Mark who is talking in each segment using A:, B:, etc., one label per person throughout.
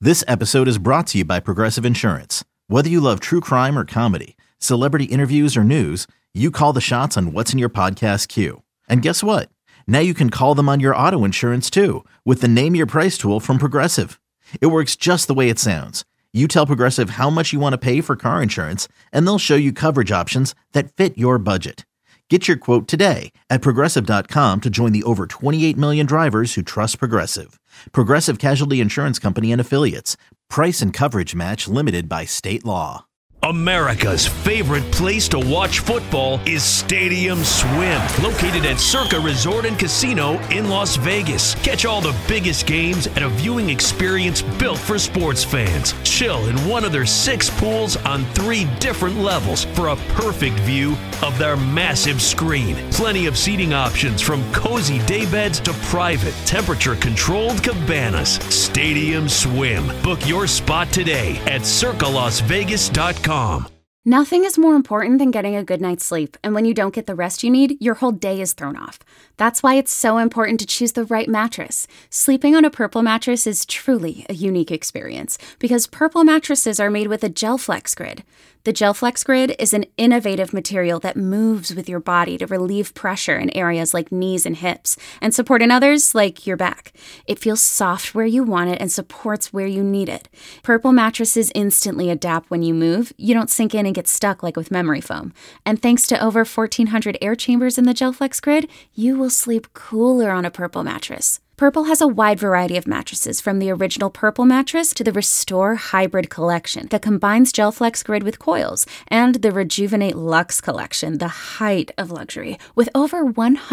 A: This episode is brought to you by Progressive Insurance. Whether you love true crime or comedy, celebrity interviews or news, you call the shots on what's in your podcast queue. And guess what? Now you can call them on your auto insurance too with the Name Your Price tool from Progressive. It works just the way it sounds. You tell Progressive how much you want to pay for car insurance, and they'll show you coverage options that fit your budget. Get your quote today at Progressive.com to join the over 28 million drivers who trust Progressive. Progressive Casualty Insurance Company and Affiliates. Price and coverage match limited by state law.
B: America's favorite place to watch football is Stadium Swim, located at Circa Resort and Casino in Las Vegas. Catch all the biggest games at a viewing experience built for sports fans. Chill in one of their 6 pools on 3 different levels for a perfect view of their massive screen. Plenty of seating options from cozy daybeds to private, temperature-controlled cabanas. Stadium Swim. Book your spot today at circalasvegas.com.
C: Nothing is more important than getting a good night's sleep, and when you don't get the rest you need, your whole day is thrown off. That's why it's so important to choose the right mattress. Sleeping on a Purple mattress is truly a unique experience because Purple mattresses are made with a GelFlex Grid. The GelFlex Grid is an innovative material that moves with your body to relieve pressure in areas like knees and hips and support in others like your back. It feels soft where you want it and supports where you need it. Purple mattresses instantly adapt when you move. You don't sink in and get stuck like with memory foam. And thanks to over 1,400 air chambers in the GelFlex Grid, you will sleep cooler on a Purple mattress. Purple has a wide variety of mattresses, from the original Purple mattress to the Restore Hybrid collection that combines GelFlex Grid with coils, and the Rejuvenate Luxe collection, the height of luxury, with over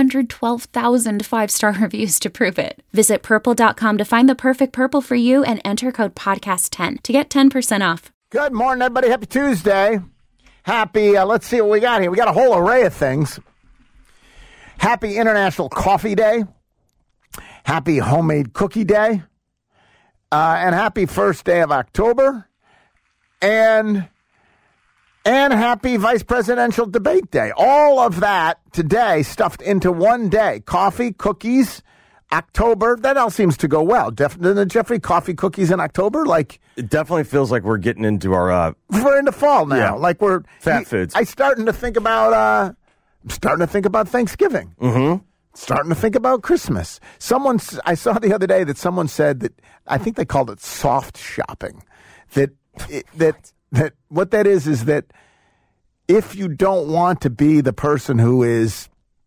C: 112,000 5-star reviews to prove it. Visit Purple.com to find the perfect Purple for you and enter code PODCAST10 to get 10% off.
D: Good morning, everybody. Happy Tuesday. Happy, let's see what we got here. We got a whole array of things. Happy International Coffee Day. Happy Homemade Cookie Day, and happy first day of October, and happy Vice Presidential Debate Day. All of that today stuffed into one day. Coffee, cookies, October. That all seems to go well. Definitely, Jeffrey, coffee, cookies in October. Like,
E: it definitely feels like we're getting into our
D: we're into fall now.
E: Yeah,
D: like we're
E: fat foods.
D: I'm starting to think about Thanksgiving. Mm-hmm. Starting to think about Christmas. I saw the other day that someone said that, I think they called it soft shopping. That what that is that if you don't want to be the person who is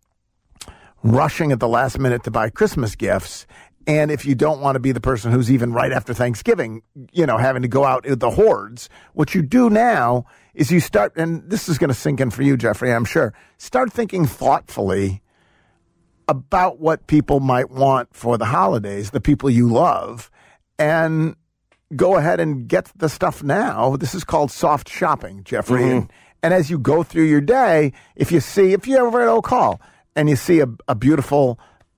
D: rushing at the last minute to buy Christmas gifts, and if you don't want to be the person who's even right after Thanksgiving, having to go out with the hordes, what you do now is you start, and this is going to sink in for you, Jeffrey, I'm sure, start thinking thoughtfully about what people might want for the holidays, the people you love, and go ahead and get the stuff now. This is called soft shopping, Jeffrey. Mm-hmm. And as you go through your day, if you ever at Oak Hall and you see a beautiful,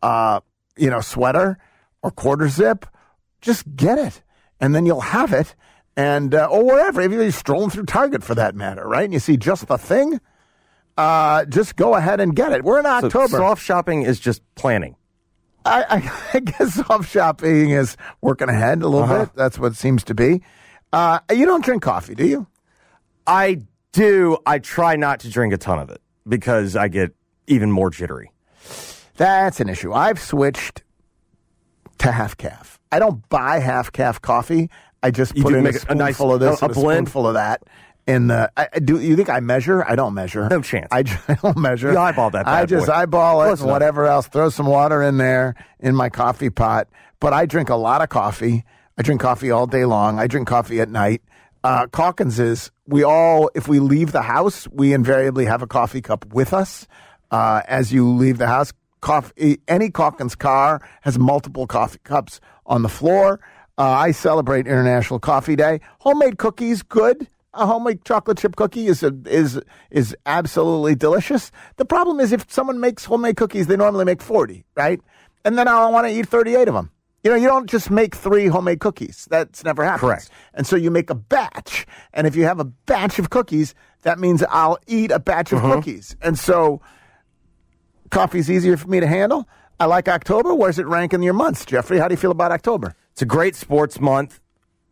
D: sweater or quarter zip, just get it. And then you'll have it. And, or wherever, if you're strolling through Target for that matter, right? And you see just the thing, just go ahead and get it. We're in October.
E: So soft shopping is just planning.
D: I guess soft shopping is working ahead a little bit. That's what it seems to be. You don't drink coffee, do you?
E: I do. I try not to drink a ton of it because I get even more jittery.
D: That's an issue. I've switched to half calf. I don't buy half calf coffee. I just put in a spoonful of this and a spoonful of that. Do you think I measure? I don't measure.
E: No chance.
D: I don't measure.
E: You eyeball that bad
D: I just
E: boy.
D: eyeball it and whatever else. Throw some water in there in my coffee pot. But I drink a lot of coffee. I drink coffee all day long. I drink coffee at night. Calkins is, if we leave the house, we invariably have a coffee cup with us. As you leave the house, any Calkins car has multiple coffee cups on the floor. I celebrate International Coffee Day. Homemade cookies, good. A homemade chocolate chip cookie is absolutely delicious. The problem is if someone makes homemade cookies, they normally make 40, right? And then I want to eat 38 of them. You don't just make 3 homemade cookies. That's never happened.
E: Correct.
D: And so you make a batch. And if you have a batch of cookies, that means I'll eat a batch of cookies. And so coffee's easier for me to handle. I like October. Where's it rank in your months, Jeffrey? How do you feel about October?
E: It's a great sports month.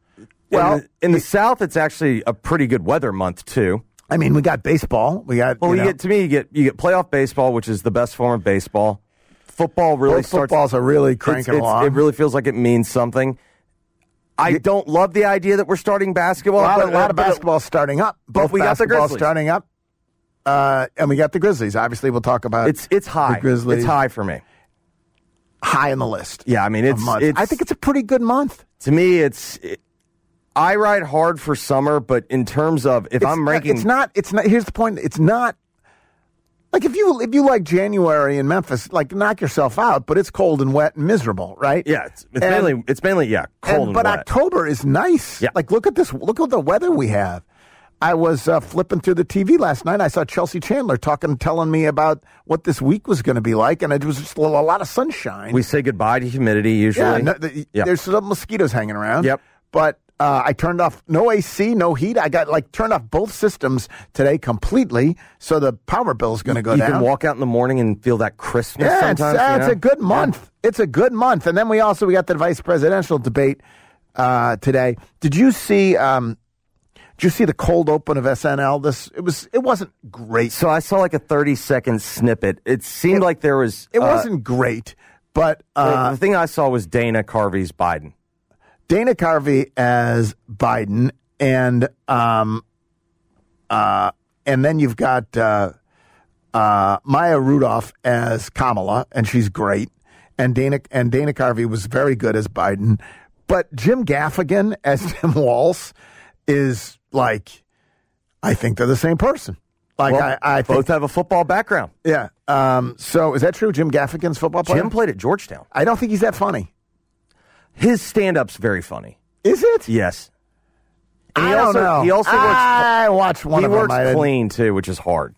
E: Well, in the South, it's actually a pretty good weather month too.
D: I mean, we got baseball. We got
E: you get playoff baseball, which is the best form of baseball. Football really
D: footballs are really cranking along.
E: It really feels like it means something. I don't love the idea that we're starting basketball.
D: A lot of basketball starting up.
E: But we got the Grizzlies
D: starting up, and we got the Grizzlies. Obviously, we'll talk about
E: it's high.
D: The Grizzlies.
E: It's high for me.
D: High on the list.
E: Yeah, I mean it's
D: I think it's a pretty good month.
E: To me, I ride hard for summer, but in terms of I'm ranking,
D: it's not. Here's the point. It's not like if you like January in Memphis, like knock yourself out. But it's cold and wet and miserable, right?
E: Yeah, it's mainly cold and wet.
D: But October is nice.
E: Yeah.
D: Like look at this. Look at the weather we have. I was flipping through the TV last night. I saw Chelsea Chandler telling me about what this week was going to be like, and it was just a lot of sunshine.
E: We say goodbye to humidity usually.
D: Yeah, there's some mosquitoes hanging around.
E: Yep.
D: But I turned off no AC, no heat. I got turned off both systems today completely, so the power bill is going to go down.
E: You can walk out in the morning and feel that crispness sometimes.
D: It's a good month. Yeah. It's a good month. And then we got the vice presidential debate today. Did you see? Did you see the cold open of SNL? It wasn't great.
E: So I saw like a 30-second snippet. It seemed like there was.
D: It wasn't great, but
E: the thing I saw was Dana Carvey's Biden.
D: Dana Carvey as Biden, and then you've got Maya Rudolph as Kamala, and she's great. And Dana Carvey was very good as Biden, but Jim Gaffigan as Tim Walz is like, I think they're the same person. Like I think,
E: both have a football background.
D: Yeah. So is that true? Jim Gaffigan's football player?
E: Jim played at Georgetown.
D: I don't think he's that funny.
E: His stand-up's very funny.
D: Is it?
E: Yes. And
D: I don't know.
E: He also works.
D: I watched one of them.
E: He works clean too, which is hard.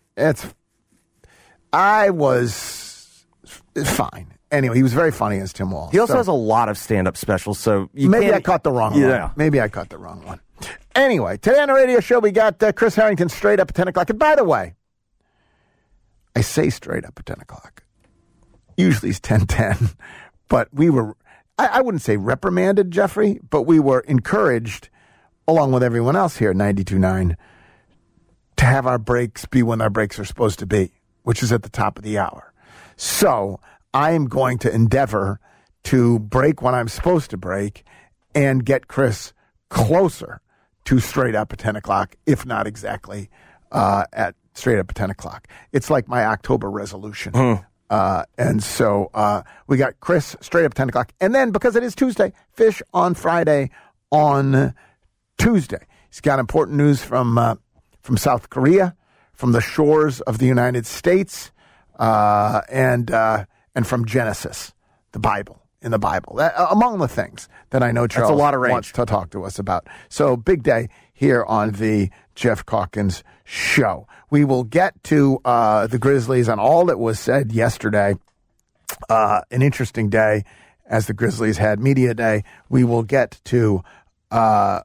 D: I was fine. Anyway, he was very funny as Tim Walz.
E: He also has a lot of stand-up specials, so
D: maybe I caught the wrong one.
E: Yeah.
D: Maybe I caught the wrong one. Anyway, today on the radio show, we got Chris Harrington straight up at 10 o'clock. And by the way, I say straight up at 10 o'clock. Usually it's 10:10. But we were, I wouldn't say reprimanded, Jeffrey, but we were encouraged, along with everyone else here at 92.9, to have our breaks be when our breaks are supposed to be, which is at the top of the hour. So I am going to endeavor to break when I'm supposed to break and get Chris closer to straight up at 10 o'clock, if not exactly at straight up at 10 o'clock. It's like my October resolution. And so we got Chris straight up 10 o'clock. And then, because it is Tuesday, Fish on Friday on Tuesday. He's got important news from South Korea, from the shores of the United States, and from Genesis, the Bible. In the Bible, among the things that I know Charles wants to talk to us about. So big day here on the Jeff Calkins Show. We will get to the Grizzlies and all that was said yesterday. An interesting day as the Grizzlies had media day. We will get to the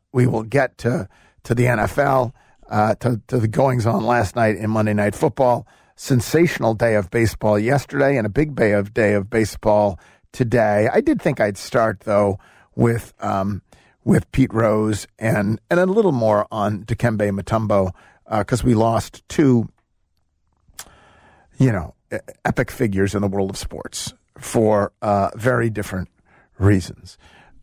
D: NFL, to the goings on last night in Monday Night Football. Sensational day of baseball yesterday, and a big day of baseball today. I did think I'd start, though, with Pete Rose and a little more on Dikembe Mutombo, because we lost two, epic figures in the world of sports for very different reasons.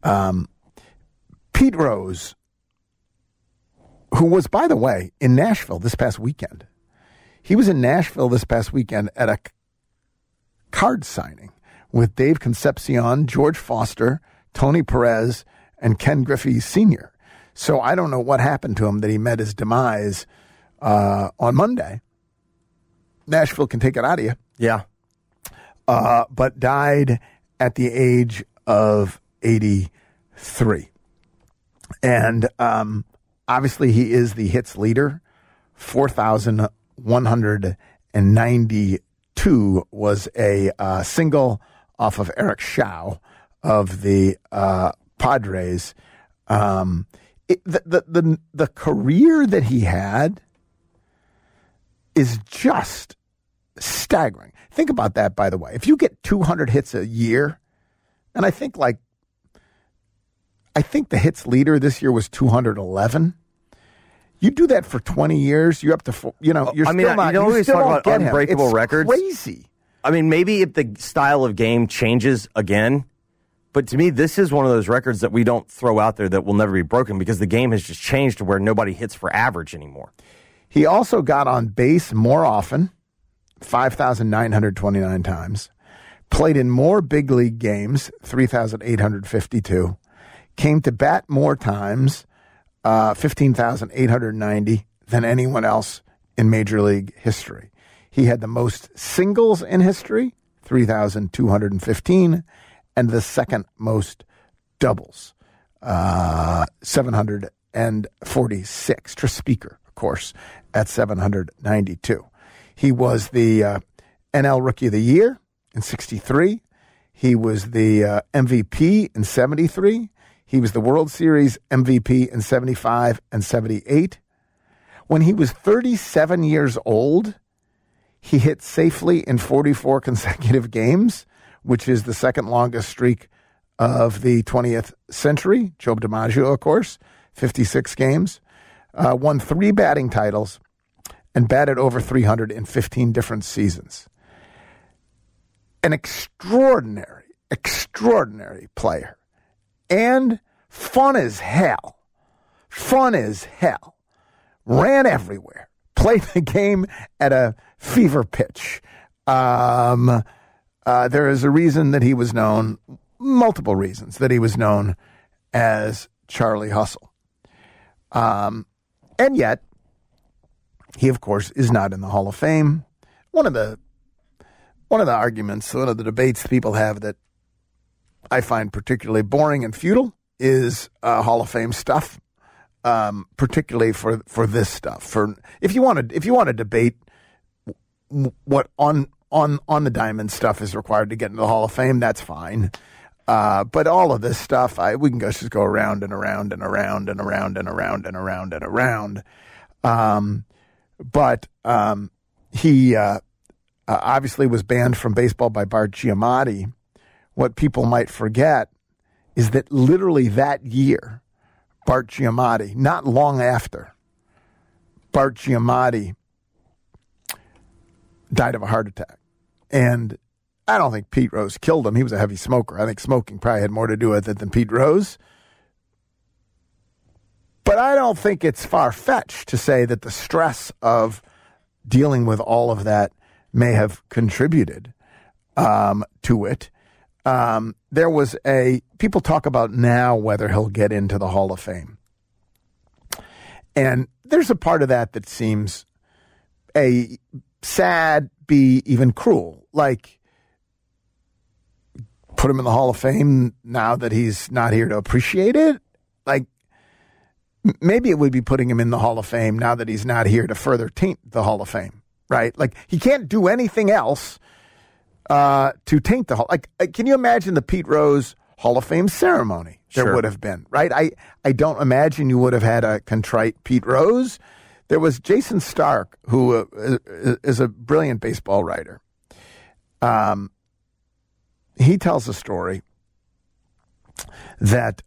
D: Pete Rose, who was, by the way, in Nashville this past weekend. He was in Nashville this past weekend at a card signing with Dave Concepcion, George Foster, Tony Perez, and Ken Griffey Sr. So I don't know what happened to him that he met his demise on Monday. Nashville can take it out of you.
E: Yeah.
D: But died at the age of 83. And obviously he is the hits leader. 4,192 was a single off of Eric Shaw of the Padres. The career that he had is just staggering. Think about that, by the way. If you get 200 hits a year, and I think I think the hits leader this year was 211. You do that for 20 years, you're up to, you're still not.
E: You always talk about unbreakable
D: it's
E: records.
D: Crazy.
E: I mean, maybe if the style of game changes again, but to me, this is one of those records that we don't throw out there that will never be broken because the game has just changed to where nobody hits for average anymore.
D: He also got on base more often, 5,929 times, played in more big league games, 3,852, came to bat more times, 15,890 than anyone else in Major League history. He had the most singles in history, 3,215, and the second most doubles, 746. Tris Speaker, of course, at 792. He was the NL Rookie of the Year in 63. He was the MVP in 73. He was the World Series MVP in 75 and 78. When he was 37 years old, he hit safely in 44 consecutive games, which is the second longest streak of the 20th century. Joe DiMaggio, of course, 56 games. Won 3 batting titles and batted over 300 in 15 different seasons. An extraordinary player. And fun as hell. Ran everywhere. Played the game at a fever pitch. There is a reason that he was known, multiple reasons, that he was known as Charlie Hustle. And yet, he, of course, is not in the Hall of Fame. One of the arguments, one of the debates people have that I find particularly boring and futile is Hall of Fame stuff, particularly for this stuff. For if you want to debate what on the diamond stuff is required to get into the Hall of Fame, that's fine. But all of this stuff, we can just go around and around and around and around and around and around and around. But he obviously was banned from baseball by Bart Giamatti. What people might forget is that literally that year, Bart Giamatti, not long after, Bart Giamatti died of a heart attack. And I don't think Pete Rose killed him. He was a heavy smoker. I think smoking probably had more to do with it than Pete Rose. But I don't think it's far-fetched to say that the stress of dealing with all of that may have contributed to it. There was people talk about now whether he'll get into the Hall of Fame. And there's a part of that that seems A, sad, B, even cruel. Like, put him in the Hall of Fame now that he's not here to appreciate it? Like, maybe it would be putting him in the Hall of Fame now that he's not here to further taint the Hall of Fame, right? Like, he can't do anything else to taint the Hall. Like, can you imagine the Pete Rose Hall of Fame ceremony there would have been, right? I don't imagine you would have had a contrite Pete Rose. There was Jason Stark, who is a brilliant baseball writer. He tells a story that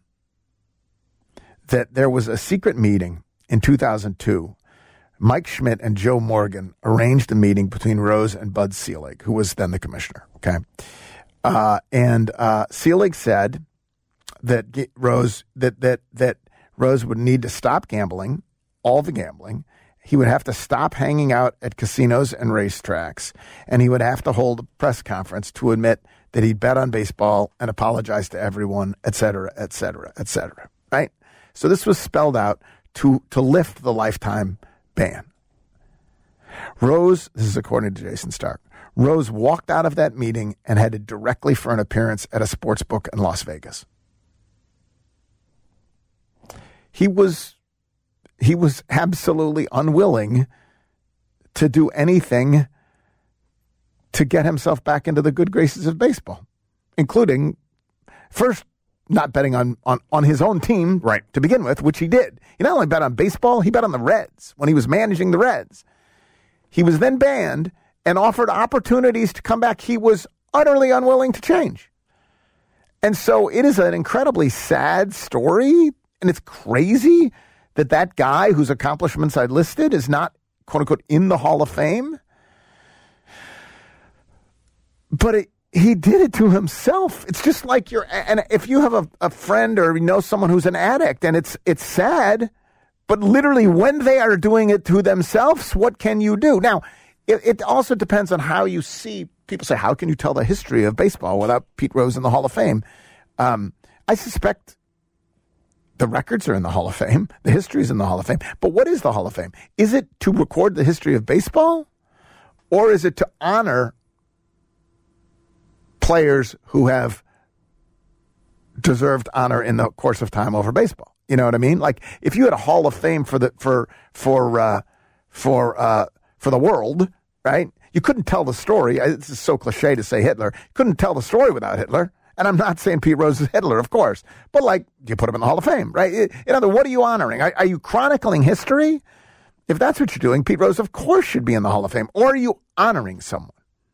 D: that there was a secret meeting in 2002. Mike Schmidt and Joe Morgan arranged a meeting between Rose and Bud Selig, who was then the commissioner. Okay, and Selig said that Rose that Rose would need to stop gambling, all the gambling. He would have to stop hanging out at casinos and racetracks, and he would have to hold a press conference to admit that he'd bet on baseball and apologize to everyone, et cetera, et cetera, et cetera. Right? So this was spelled out to lift the lifetime ban. Rose, this is according to Jason Stark, Rose walked out of that meeting and headed directly for an appearance at a sports book in Las Vegas. He was absolutely unwilling to do anything to get himself back into the good graces of baseball, including first not betting on his own team right to begin with, which he did. He not only bet on baseball, he bet on the Reds when he was managing the Reds. He was then banned and offered opportunities to come back he was utterly unwilling to change. And so it is an incredibly sad story, and it's crazy that guy whose accomplishments I listed is not, quote unquote, in the Hall of Fame. But he did it to himself. It's just like and if you have a friend or you know someone who's an addict, and it's sad, but literally when they are doing it to themselves, what can you do? Now, it also depends on how you see. People say, how can you tell the history of baseball without Pete Rose in the Hall of Fame? I suspect the records are in the Hall of Fame. The history is in the Hall of Fame. But what is the Hall of Fame? Is it to record the history of baseball? Or is it to honor players who have deserved honor in the course of time over baseball? You know what I mean? Like if you had a Hall of Fame for the world, right? You couldn't tell the story. It's just so cliche to say Hitler. Couldn't tell the story without Hitler. And I'm not saying Pete Rose is Hitler, of course. But, like, you put him in the Hall of Fame, right? In other words, what are you honoring? Are you chronicling history? If that's what you're doing, Pete Rose, of course, should be in the Hall of Fame. Or are you honoring someone?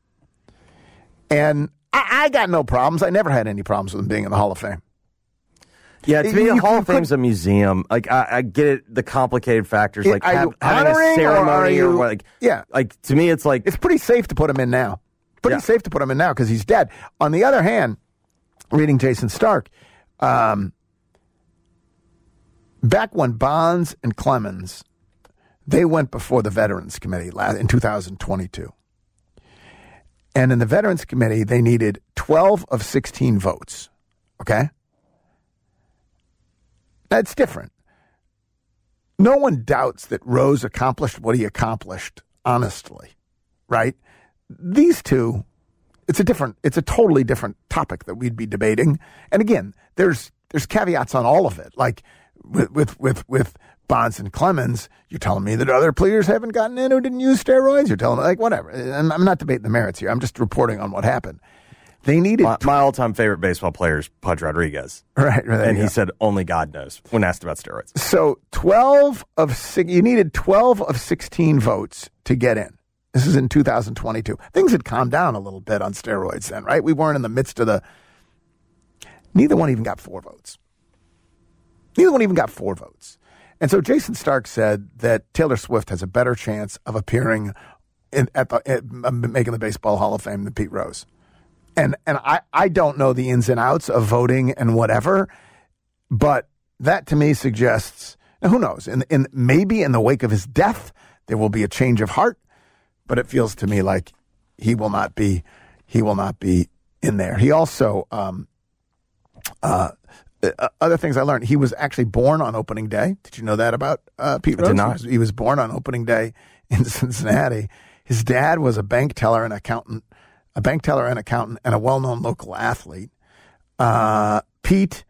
D: And I got no problems. I never had any problems with him being in the Hall of Fame.
E: Yeah, to me, the Hall of Fame's a museum. Like, I get it, the complicated factors, like having a ceremony or like,
D: yeah.
E: Like, to me, it's like...
D: It's pretty safe to put him in now. Safe to put him in now because he's dead. On the other hand, reading Jason Stark, back when Bonds and Clemens, they went before the Veterans Committee in 2022. And in the Veterans Committee, they needed 12 of 16 votes, okay? That's different. No one doubts that Rose accomplished what he accomplished, honestly, right? These two, it's a totally different topic that we'd be debating. And again, there's caveats on all of it. Like with Bonds and Clemens, you're telling me that other players haven't gotten in who didn't use steroids. You're telling me, like, whatever. I'm not debating the merits here. I'm just reporting on what happened. They needed
E: my all-time favorite baseball player is Pudge Rodriguez.
D: Right.
E: And he said only God knows when asked about steroids.
D: So you needed 12 of 16 votes to get in. This is in 2022. Things had calmed down a little bit on steroids then, right? We weren't in the midst of neither one even got 4 votes. And so Jason Stark said that Taylor Swift has a better chance of appearing making the Baseball Hall of Fame than Pete Rose. And I don't know the ins and outs of voting and whatever, but that to me suggests, now who knows, maybe in the wake of his death, there will be a change of heart, but it feels to me like he will not be in there. He also, other things I learned, he was actually born on opening day. Did you know that about Pete Rose?
E: I did not.
D: He was born on opening day in Cincinnati. His dad was a bank teller and accountant, and a well-known local athlete. Pete,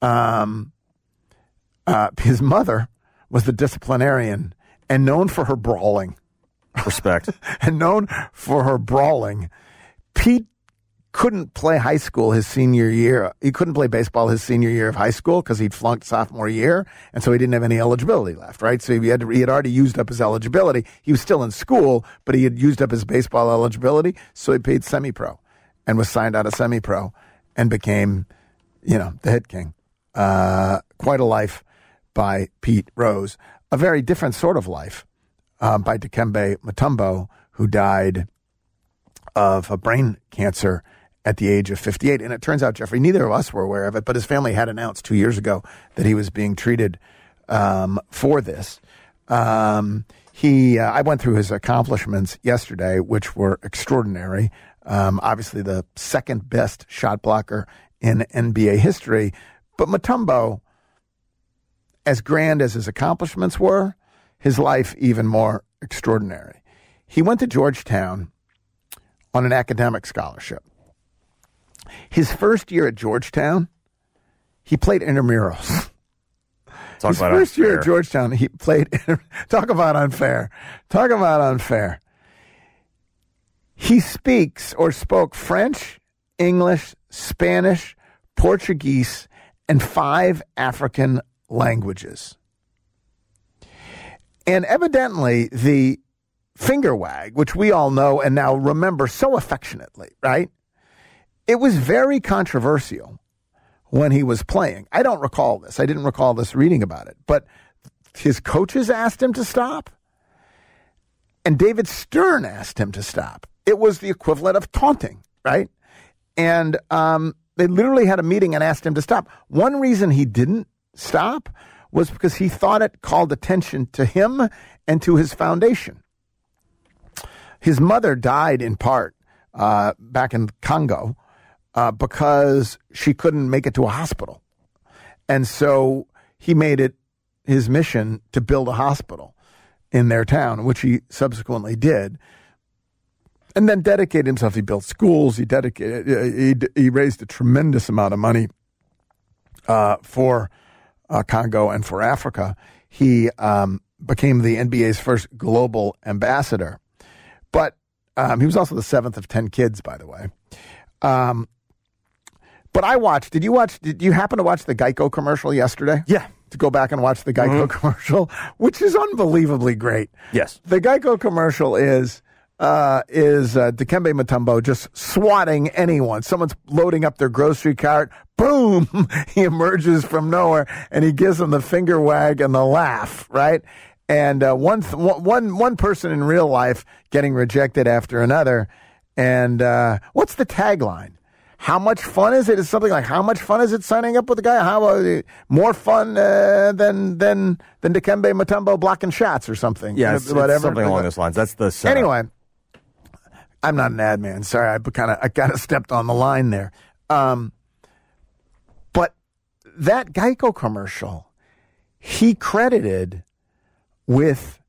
D: his mother was the disciplinarian and known for her brawling.
E: Respect.
D: And known for her brawling. Pete couldn't play high school his senior year. He couldn't play baseball his senior year of high school because he'd flunked sophomore year, and so he didn't have any eligibility left, right? So he had already used up his eligibility. He was still in school, but he had used up his baseball eligibility, so he paid semi-pro and was signed out of semi-pro and became, the hit king. Quite a life by Pete Rose. A very different sort of life by Dikembe Mutombo, who died of a brain cancer at the age of 58. And it turns out, Jeffrey, neither of us were aware of it, but his family had announced 2 years ago that he was being treated for this. I went through his accomplishments yesterday, which were extraordinary. Obviously, the second best shot blocker in NBA history. But Mutombo, as grand as his accomplishments were, his life even more extraordinary. He went to Georgetown on an academic scholarship. His first year at Georgetown, he played intramurals. His first year at Georgetown, he played. Talk about unfair. He speaks or spoke French, English, Spanish, Portuguese, and 5 African languages. And evidently, the finger wag, which we all know and now remember so affectionately, right? It was very controversial when he was playing. I don't recall this. I didn't recall this reading about it. But his coaches asked him to stop, and David Stern asked him to stop. It was the equivalent of taunting, right? And they literally had a meeting and asked him to stop. One reason he didn't stop was because he thought it called attention to him and to his foundation. His mother died in part back in Congo because she couldn't make it to a hospital. And so he made it his mission to build a hospital in their town, which he subsequently did. And then dedicated himself. He built schools. He raised a tremendous amount of money for Congo and for Africa. He became the NBA's first global ambassador. But he was also the seventh of 10 kids, by the way. But I watched. Did you happen to watch the Geico commercial yesterday?
E: Yeah.
D: To go back and watch the Geico commercial, which is unbelievably great.
E: Yes.
D: The Geico commercial is Dikembe Mutombo just swatting anyone. Someone's loading up their grocery cart. Boom! He emerges from nowhere and he gives them the finger wag and the laugh, right? And one person in real life getting rejected after another. And what's the tagline? How much fun is it? It's something like, how much fun is it signing up with a guy? How more fun than Dikembe Mutombo blocking shots or something?
E: Yeah, it's something along those lines. That's the setup.
D: Anyway, I'm not an ad man. Sorry, I kind of stepped on the line there. But that Geico commercial, he credited with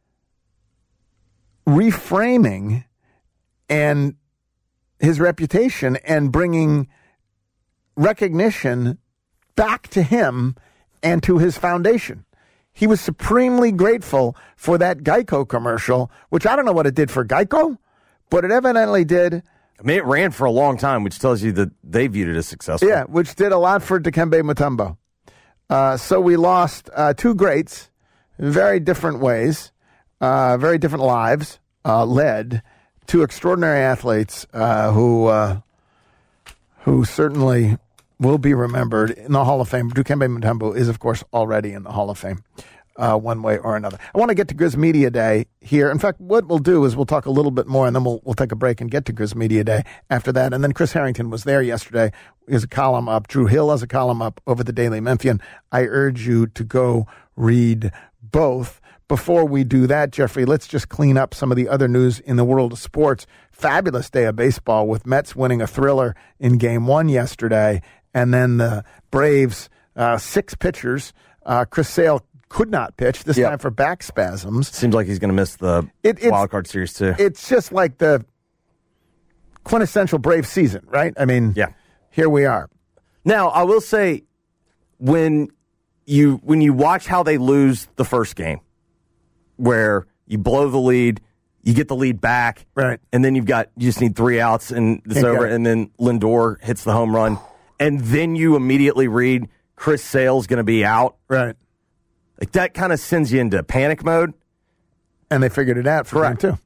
D: reframing and his reputation and bringing recognition back to him and to his foundation. He was supremely grateful for that Geico commercial, which I don't know what it did for Geico, but it evidently did.
E: I mean, it ran for a long time, which tells you that they viewed it as successful.
D: Yeah, which did a lot for Dikembe Mutombo. So we lost two greats in very different ways, very different lives led. Two extraordinary athletes who certainly will be remembered in the Hall of Fame. Dikembe Mutombo is, of course, already in the Hall of Fame one way or another. I want to get to Grizz Media Day here. In fact, what we'll do is we'll talk a little bit more, and then we'll take a break and get to Grizz Media Day after that. And then Chris Harrington was there yesterday. He has a column up. Drew Hill has a column up over the Daily Memphian. I urge you to go read both. Before we do that, Jeffrey, let's just clean up some of the other news in the world of sports. Fabulous day of baseball with Mets winning a thriller in Game 1 yesterday. And then the Braves, 6 pitchers. Chris Sale could not pitch, this time for back spasms.
E: Seems like he's going to miss the wild card series, too.
D: It's just like the quintessential Brave season, right? I mean, here we are.
E: Now, I will say, when you watch how they lose the first game, where you blow the lead, you get the lead back,
D: right,
E: and then you just need 3 outs and it's over, and then Lindor hits the home run, and then you immediately read Chris Sale's going to be out,
D: right?
E: Like that kind of sends you into panic mode,
D: and they figured it out for Game 2.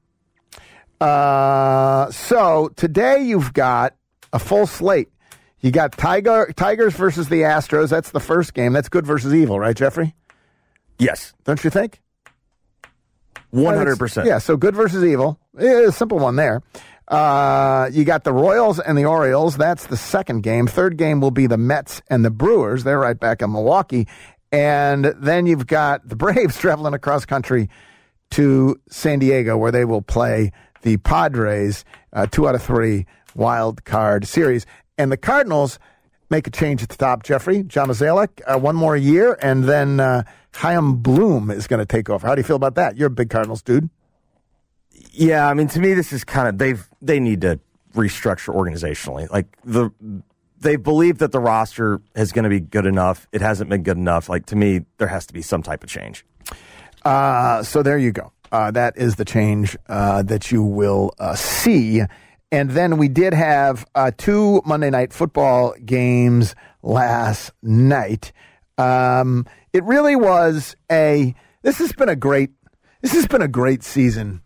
D: So today you've got a full slate. You got Tigers versus the Astros. That's the first game. That's good versus evil, right, Jeffrey?
E: Yes,
D: don't you think?
E: 100%.
D: Yeah, so good versus evil. A simple one there. You got the Royals and the Orioles. That's the second game. Third game will be the Mets and the Brewers. They're right back in Milwaukee. And then you've got the Braves traveling across country to San Diego, where they will play the Padres, 2 out of 3 wild card series. And the Cardinals make a change at the top, Jeffrey. John Mozeliak, 1 more year, and then Chaim Bloom is going to take over. How do you feel about that? You're a big Cardinals dude.
E: Yeah, I mean, to me, this is kind of they need to restructure organizationally. Like they believe that the roster is going to be good enough. It hasn't been good enough. Like, to me, there has to be some type of change.
D: So there you go. That is the change that you will see. And then we did have 2 Monday Night Football games last night. It really was this has been a great season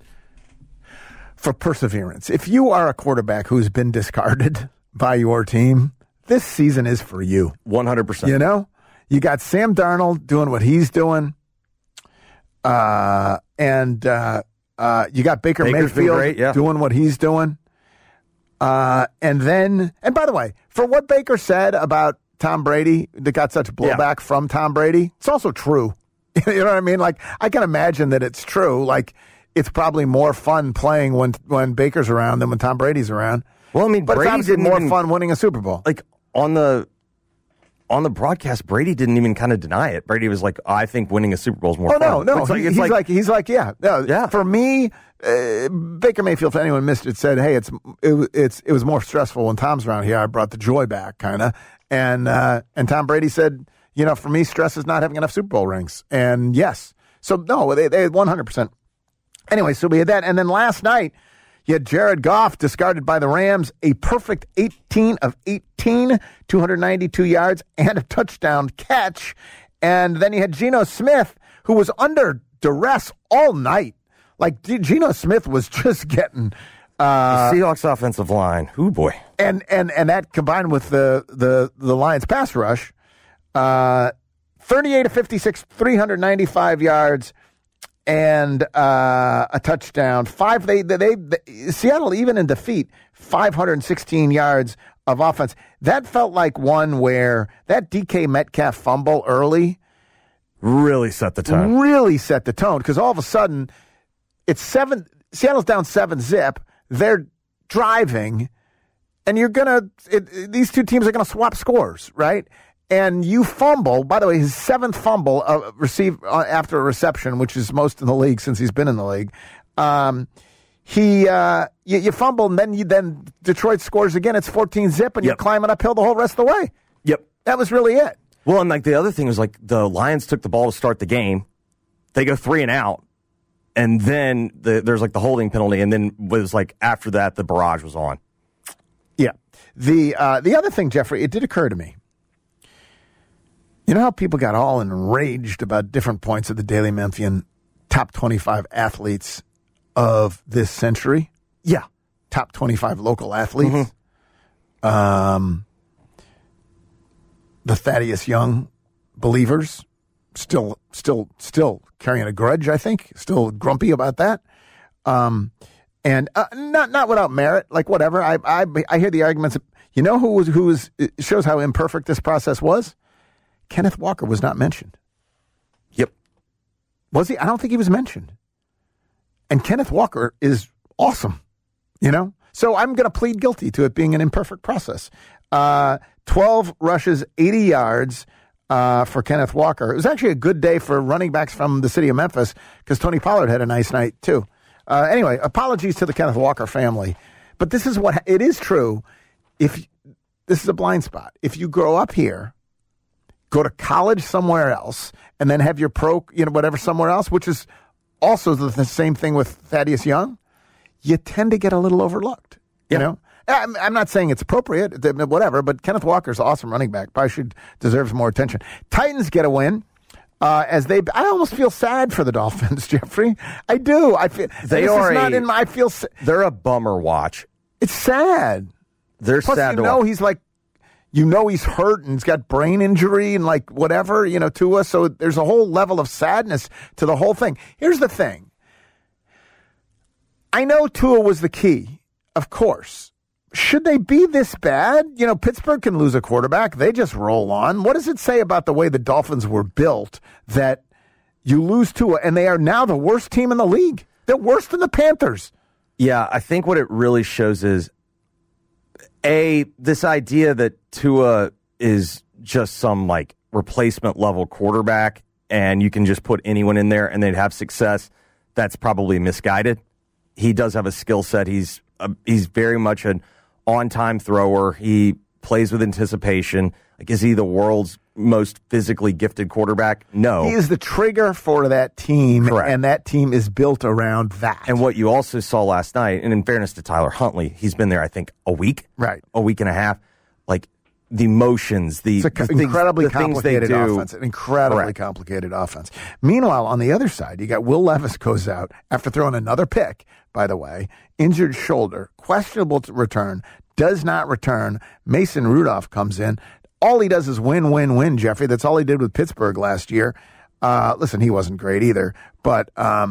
D: for perseverance. If you are a quarterback who's been discarded by your team, this season is for you.
E: 100%.
D: You know? You got Sam Darnold doing what he's doing. And you got Baker's Mayfield doing what he's doing. And by the way, for what Baker said about Tom Brady, that got such blowback from Tom Brady, it's also true. You know what I mean? Like, I can imagine that it's true. Like, it's probably more fun playing when Baker's around than when Tom Brady's around.
E: Well, I mean,
D: but
E: Brady
D: it's obviously more fun winning a Super Bowl.
E: Like, on the broadcast, Brady didn't even kind of deny it. Brady was like, I think winning a Super Bowl is more fun.
D: No. He's like, yeah. For me, Baker Mayfield, if anyone missed it, said, hey, it was more stressful when Tom's around here. I brought the joy back, kind of. And Tom Brady said, you know, for me, stress is not having enough Super Bowl rings. And yes. So, no, they had 100%. Anyway, so we had that. And then last night, you had Jared Goff discarded by the Rams, a perfect 18 of 18, 292 yards, and a touchdown catch. And then you had Geno Smith, who was under duress all night. Like, Geno Smith was just getting...
E: the Seahawks offensive line. Ooh, boy.
D: And that combined with the Lions pass rush, 38 of 56, 395 yards, and a touchdown. Seattle, even in defeat, 516 yards of offense. That felt like one where that DK Metcalf fumble early
E: really set the tone.
D: Because all of a sudden, it's Seattle's down 7-zip. They're driving, and these two teams are gonna swap scores, right? And you fumble. By the way, his seventh fumble received after a reception, which is most in the league since he's been in the league. You fumble, and then Detroit scores again. It's 14-zip, and you're climbing uphill the whole rest of the way.
E: Yep,
D: that was really it.
E: Well, and like the other thing was like the Lions took the ball to start the game. They go 3 and out. And then there's like the holding penalty, and then was like after that the barrage was on.
D: Yeah. The other thing, Jeffrey, it did occur to me. You know how people got all enraged about different points of the Daily Memphian top 25 athletes of this century?
E: Yeah.
D: Top 25 local athletes. Mm-hmm. The Thaddeus Young believers. Still carrying a grudge, I think. Still grumpy about that. And not without merit, like whatever. I hear the arguments. You know who was it shows how imperfect this process was? Kenneth Walker was not mentioned.
E: Yep.
D: Was he? I don't think he was mentioned. And Kenneth Walker is awesome, you know? So I'm going to plead guilty to it being an imperfect process. 12 rushes, 80 yards, for Kenneth Walker. It was actually a good day for running backs from the city of Memphis because Tony Pollard had a nice night too. Anyway, apologies to the Kenneth Walker family, but this is what it is true. If this is a blind spot, if you grow up here, go to college somewhere else, and then have your pro, whatever somewhere else, which is also the same thing with Thaddeus Young, you tend to get a little overlooked. You know. I'm not saying it's appropriate, whatever, but Kenneth Walker's an awesome running back. Probably deserves more attention. Titans get a win. I almost feel sad for the Dolphins, Jeffrey. I do. I feel
E: they're a bummer watch.
D: It's sad.
E: They're
D: Plus,
E: sad.
D: He's hurt and he's got brain injury and like whatever, Tua. So there's a whole level of sadness to the whole thing. Here's the thing. I know Tua was the key, of course. Should they be this bad? Pittsburgh can lose a quarterback. They just roll on. What does it say about the way the Dolphins were built that you lose Tua and they are now the worst team in the league? They're worse than the Panthers.
E: Yeah, I think what it really shows is, this idea that Tua is just some like replacement level quarterback and you can just put anyone in there and they'd have success. That's probably misguided. He does have a skill set. He's very much an on-time thrower. He plays with anticipation. Like, is he the world's most physically gifted quarterback? No.
D: He is the trigger for that team,
E: correct,
D: and that team is built around that.
E: And what you also saw last night, and in fairness to Tyler Huntley, he's been there, I think, a week.
D: Right.
E: A week and a half. Like, the motions,
D: it's an incredibly complicated offense. An incredibly complicated offense. Meanwhile, on the other side, you got Will Levis goes out after throwing another pick, by the way, injured shoulder, questionable return, does not return. Mason Rudolph comes in. All he does is win, win, win, Jeffrey. That's all he did with Pittsburgh last year. Listen, he wasn't great either, but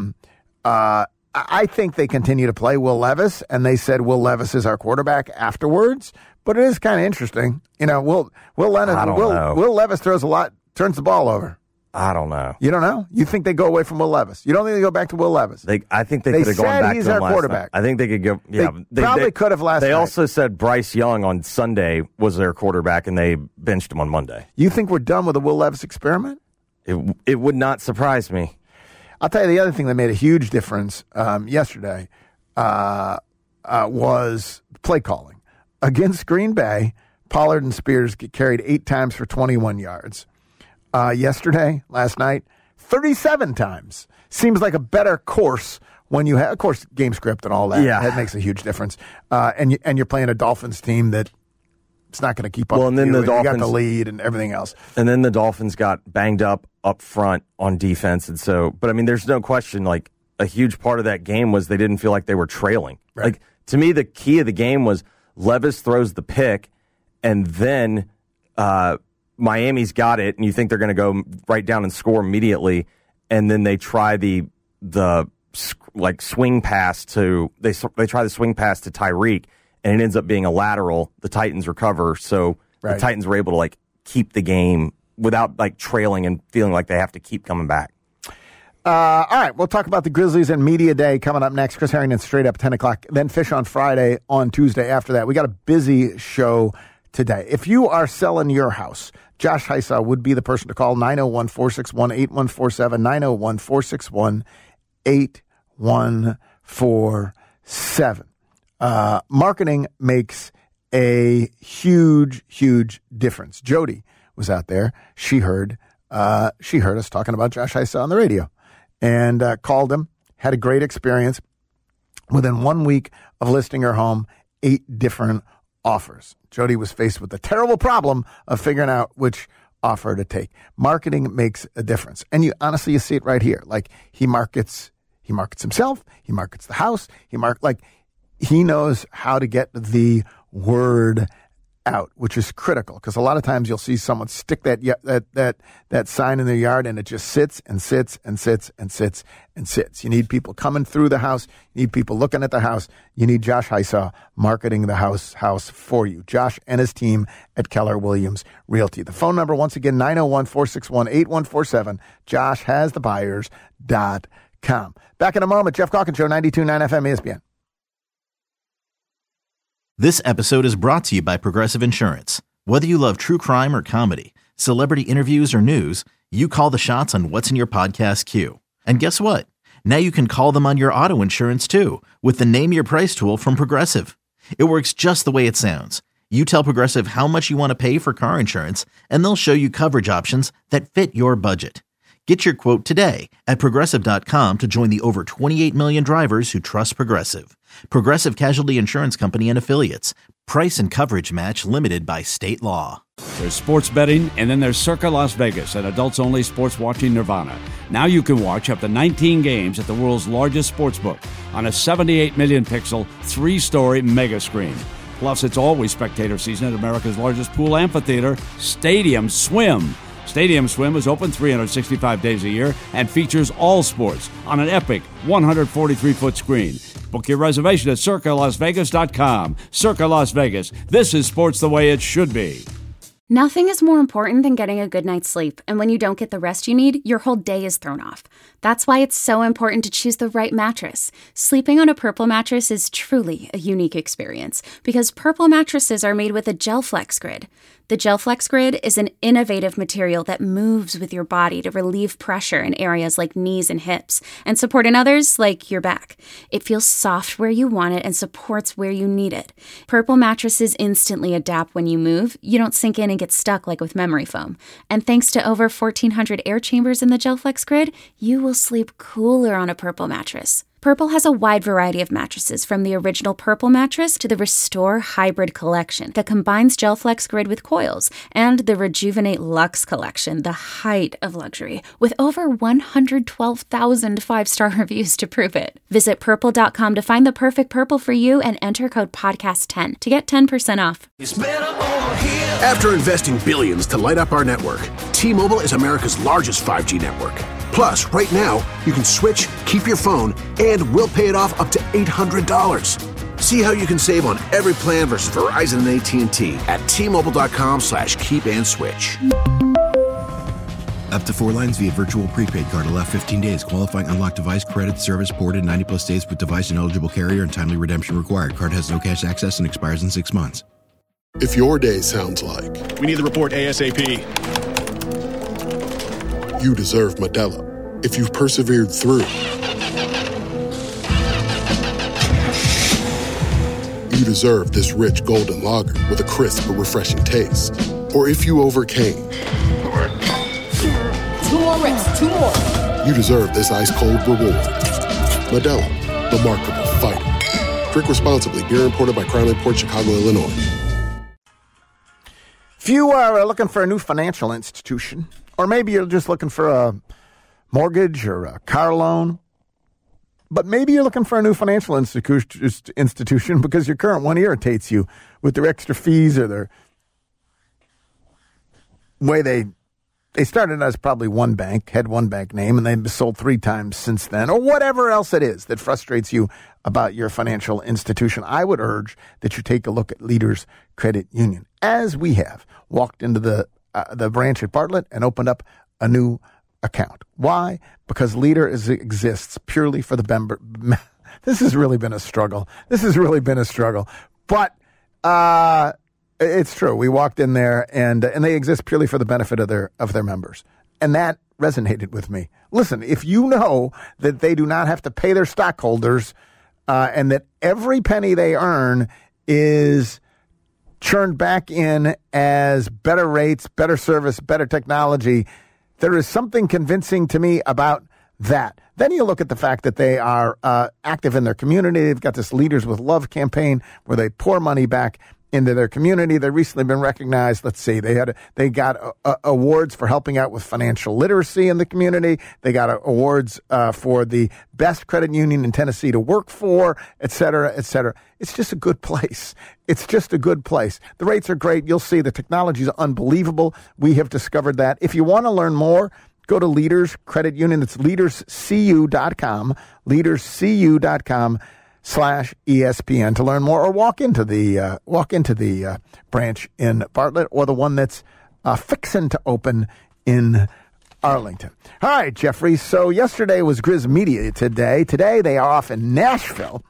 D: I think they continue to play Will Levis, and they said Will Levis is our quarterback afterwards. But it is kind of interesting. You know, Will Levis throws a lot, turns the ball over.
E: I don't know.
D: You don't know? You think they go away from Will Levis? You don't think they go back to Will Levis?
E: I think they could have gone back to him last night. He's our quarterback. I think they could go. Yeah,
D: they probably could have last night.
E: They also said Bryce Young on Sunday was their quarterback, and they benched him on Monday.
D: You think we're done with the Will Levis experiment?
E: It would not surprise me.
D: I'll tell you the other thing that made a huge difference yesterday was play calling. Against Green Bay, Pollard and Spears get carried 8 times for 21 yards. Last night, 37 times. Seems like a better course when you have, of course, game script and all that.
E: Yeah.
D: That makes a huge difference. And you're playing a Dolphins team that it's not going to keep up with you. You got the lead and everything else.
E: And then the Dolphins got banged up front on defense. And so, but I mean, there's no question, like, a huge part of that game was they didn't feel like they were trailing.
D: Right.
E: Like, to me, the key of the game was Levis throws the pick, and then Miami's got it, and you think they're going to go right down and score immediately, and then they try the swing pass to they try the swing pass to Tyreek, and it ends up being a lateral. The Titans recover, so the Titans were able to keep the game without trailing and feeling like they have to keep coming back.
D: All right, we'll talk about the Grizzlies and Media Day coming up next. Chris Harrington straight up 10 o'clock. Then Fish on Friday on Tuesday after that. We got a busy show today. If you are selling your house, Josh Hysaw would be the person to call. 901-461-8147. 901-461-8147. Marketing makes a huge, huge difference. Jody was out there. She heard us talking about Josh Hysaw on the radio. And called him, had a great experience. Within 1 week of listing her home, 8 different offers. Jody was faced with the terrible problem of figuring out which offer to take. Marketing makes a difference. And you see it right here. He markets himself, he markets the house, he knows how to get the word out, which is critical, because a lot of times you'll see someone stick that sign in their yard and it just sits and sits and sits and sits and sits. You need people coming through the house. You need people looking at the house. You need Josh Hysaw marketing the house for you. Josh and his team at Keller Williams Realty. The phone number, once again, 901-461-8147. Josh has the buyers.com. Back in a moment, Jeff Calkins Show, 92.9 FM ESPN.
A: This episode is brought to you by Progressive Insurance. Whether you love true crime or comedy, celebrity interviews or news, you call the shots on what's in your podcast queue. And guess what? Now you can call them on your auto insurance too with the Name Your Price tool from Progressive. It works just the way it sounds. You tell Progressive how much you want to pay for car insurance, and they'll show you coverage options that fit your budget. Get your quote today at Progressive.com to join the over 28 million drivers who trust Progressive. Progressive Casualty Insurance Company and Affiliates. Price and coverage match limited by state law.
F: There's sports betting, and then there's Circa Las Vegas, an adults-only sports watching nirvana. Now you can watch up to 19 games at the world's largest sportsbook on a 78 million pixel, 3-story mega screen. Plus, it's always spectator season at America's largest pool amphitheater, Stadium Swim. Stadium Swim is open 365 days a year and features all sports on an epic 143-foot screen. Book your reservation at CircaLasVegas.com. Circa Las Vegas. This is sports the way it should be.
C: Nothing is more important than getting a good night's sleep, and when you don't get the rest you need, your whole day is thrown off. That's why it's so important to choose the right mattress. Sleeping on a Purple mattress is truly a unique experience, because Purple mattresses are made with a GelFlex Grid. The GelFlex Grid is an innovative material that moves with your body to relieve pressure in areas like knees and hips, and support in others like your back. It feels soft where you want it and supports where you need it. Purple mattresses instantly adapt when you move. You don't sink in and get stuck like with memory foam. And thanks to over 1,400 air chambers in the GelFlex Grid, you will sleep cooler on a Purple mattress. Purple has a wide variety of mattresses, from the original Purple mattress to the Restore Hybrid collection that combines GelFlex Grid with coils, and the Rejuvenate Luxe collection, the height of luxury, with over 112,000 five-star reviews to prove it. Visit Purple.com to find the perfect Purple for you and enter code podcast10 to get 10% off.
G: After investing billions to light up our network, T-Mobile is America's largest 5G network. Plus, right now, you can switch, keep your phone, and we'll pay it off up to $800. See how you can save on every plan versus Verizon and AT&T at T-Mobile.com/keep-and-switch.
H: Up to 4 lines via virtual prepaid card. Allow 15 days. Qualifying unlocked device credit service ported 90+ days with device and eligible carrier and timely redemption required. Card has no cash access and expires in 6 months.
I: If your day sounds like,
J: we need the report ASAP,
I: you deserve Modelo. If you've persevered through, you deserve this rich golden lager with a crisp but refreshing taste. Or if you overcame,
K: 2 more reps, 2 more.
I: You deserve this ice-cold reward. Modelo, the Remarkable Fighter. Drink responsibly. Beer imported by Crown Imports, Chicago, Illinois.
D: If you are looking for a new financial institution, or maybe you're just looking for a mortgage or a car loan, but maybe you're looking for a new financial institution because your current one irritates you with their extra fees or their way they started as probably one bank, had one bank name, and they've sold 3 times since then, or whatever else it is that frustrates you about your financial institution, I would urge that you take a look at Leaders Credit Union, as we have walked into the branch at Bartlett and opened up a new account. Why? Because Leader exists purely for the member. This has really been a struggle. But it's true. We walked in there, and they exist purely for the benefit of their members. And that resonated with me. Listen, if you know that they do not have to pay their stockholders and that every penny they earn is churned back in as better rates, better service, better technology, there is something convincing to me about that. Then you look at the fact that they are active in their community. They've got this Leaders with Love campaign where they pour money back into their community. They've recently been recognized. Let's see, they got awards for helping out with financial literacy in the community. They got awards for the best credit union in Tennessee to work for, et cetera, et cetera. It's just a good place. The rates are great. You'll see the technology is unbelievable. We have discovered that. If you want to learn more, go to Leaders Credit Union. It's leaderscu.com, leaderscu.com/ESPN to learn more, or walk into the branch in Bartlett, or the one that's fixing to open in Arlington. All right, Jeffrey. So yesterday was Grizz Media Today. Today they are off in Nashville,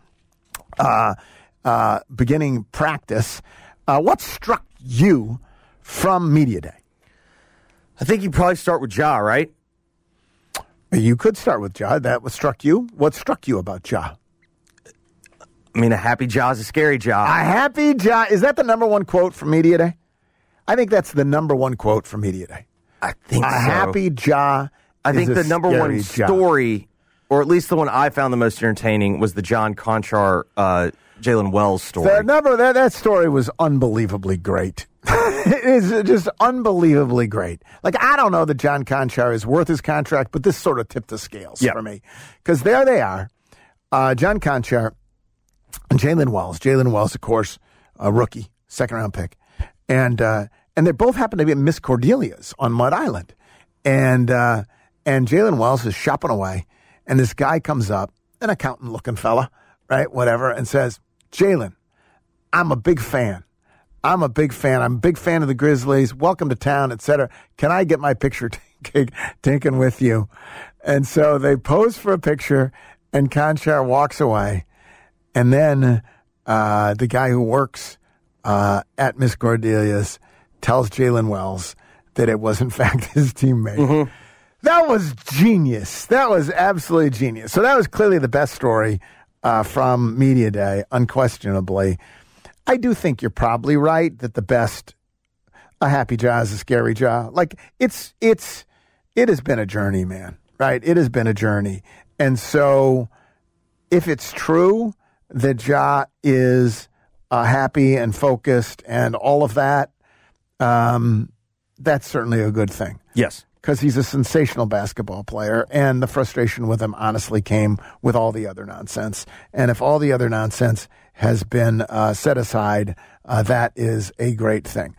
D: beginning practice. What struck you from Media Day?
E: I think you probably start with Ja, right?
D: You could start with Ja. That what struck you? What struck you about Ja?
E: I mean, a happy Ja is a scary Ja.
D: A happy Ja. Is that the number one quote from Media Day? I think that's the number one quote from Media Day.
E: I think so.
D: A happy Ja.
E: I think the number one story, or at least the one I found the most entertaining, was the John Conchar, Jalen Wells story.
D: That story was unbelievably great. It is just unbelievably great. Like, I don't know that John Conchar is worth his contract, but this sort of tipped the scales for me. Because there they are, John Conchar and Jalen Wells. Jalen Wells, of course, a rookie, second-round pick. And they both happen to be at Miss Cordelia's on Mud Island. And Jalen Wells is shopping away, and this guy comes up, an accountant-looking fella, right, whatever, and says, Jalen, I'm a big fan. I'm a big fan of the Grizzlies. Welcome to town, etc. Can I get my picture taken with you? And so they pose for a picture, and Conchar walks away. And then the guy who works at Miss Cordelia's tells Jalen Wells that it was, in fact, his teammate. Mm-hmm. That was genius. That was absolutely genius. So that was clearly the best story from Media Day, unquestionably. I do think you're probably right that the best, a happy Ja is a scary Ja. Like, it has been a journey, man, right? It has been a journey. And so if it's true that Ja is happy and focused and all of that, that's certainly a good thing.
E: Yes.
D: Because he's a sensational basketball player, and the frustration with him honestly came with all the other nonsense. And if all the other nonsense has been set aside, that is a great thing.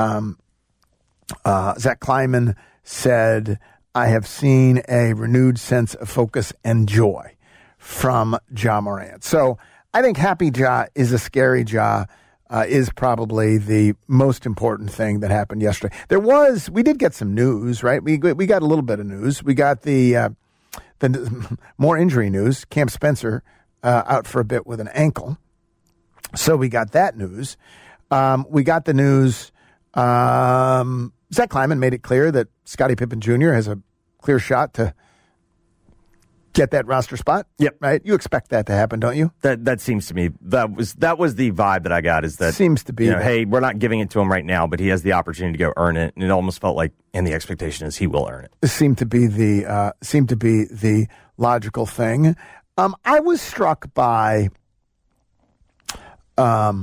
D: Zach Kleiman said, I have seen a renewed sense of focus and joy from Ja Morant. So I think happy Ja is a scary Ja. Is probably the most important thing that happened yesterday. We did get some news, right? We got a little bit of news. We got the more injury news. Cam Spencer out for a bit with an ankle. So we got that news. We got the news. Zach Kleiman made it clear that Scottie Pippen Jr. has a clear shot to get that roster spot.
E: Yep.
D: Right? You expect that to happen, don't you?
E: That seems to me, that was the vibe that I got, is that
D: seems to be,
E: hey, we're not giving it to him right now, but he has the opportunity to go earn it, and it almost felt like, and the expectation is he will earn it.
D: This seemed to be the logical thing. I was struck by the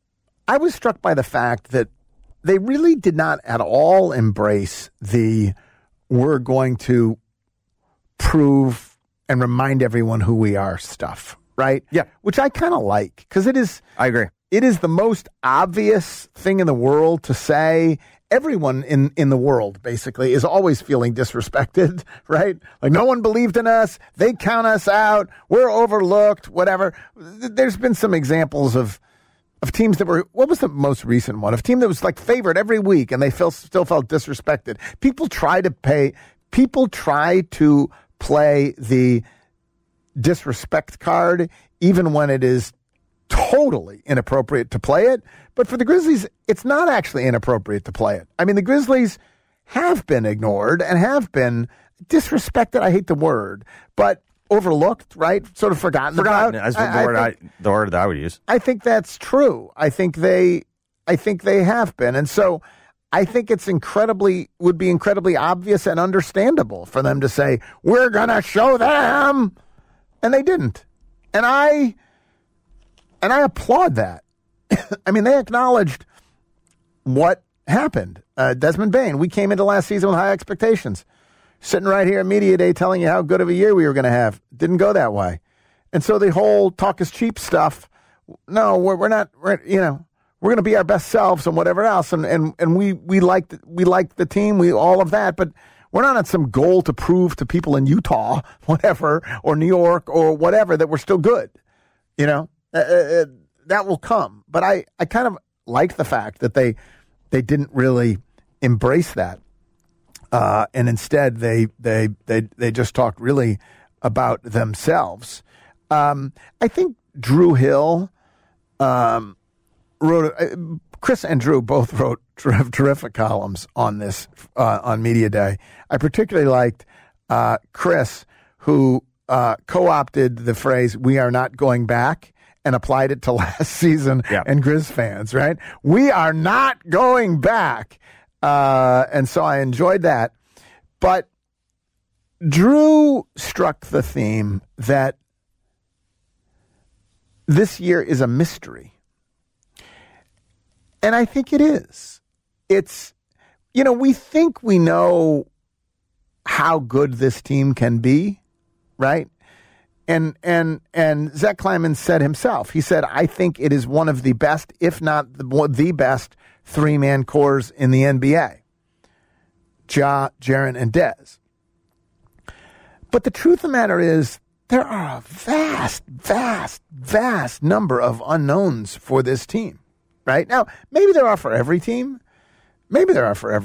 D: fact that they really did not at all embrace we're going to prove and remind everyone who we are stuff, right?
E: Yeah.
D: Which I kind of like, because
E: I agree.
D: It is the most obvious thing in the world to say. Everyone in the world, basically, is always feeling disrespected, right? Like, no one believed in us. They count us out. We're overlooked, whatever. There's been some examples of teams that were, what was the most recent one? Of a team that was like favored every week and they still felt disrespected. People try to play the disrespect card even when it is totally inappropriate to play it. But for the Grizzlies, it's not actually inappropriate to play it. I mean, the Grizzlies have been ignored and have been disrespected. I hate the word, but overlooked, right? Sort of forgotten about.
E: As the word that I would use.
D: I think that's true. I think they have been. And so I think would be incredibly obvious and understandable for them to say, we're going to show them. And they didn't. And I applaud that. I mean, they acknowledged what happened. Desmond Bane, we came into last season with high expectations. Sitting right here at Media Day telling you how good of a year we were going to have. Didn't go that way. And so the whole talk is cheap stuff, no, we're not, we're going to be our best selves and whatever else. And we like the team, all of that, but we're not on some goal to prove to people in Utah, whatever, or New York or whatever, that we're still good. That will come. But I kind of like the fact that they didn't really embrace that. And instead they just talked really about themselves. I think Drew Hill, Chris and Drew both wrote terrific columns on this on Media Day. I particularly liked Chris, who co-opted the phrase "we are not going back" and applied it to last season and Grizz fans. Right, we are not going back, and so I enjoyed that. But Drew struck the theme that this year is a mystery. And I think it is. It's, we think we know how good this team can be, right? And Zach Kleiman said himself, he said, I think it is one of the best, if not the best, three-man cores in the NBA. Ja, Jaren, and Dez. But the truth of the matter is, there are a vast, vast, vast number of unknowns for this team. Right? Now, maybe there are for every team. But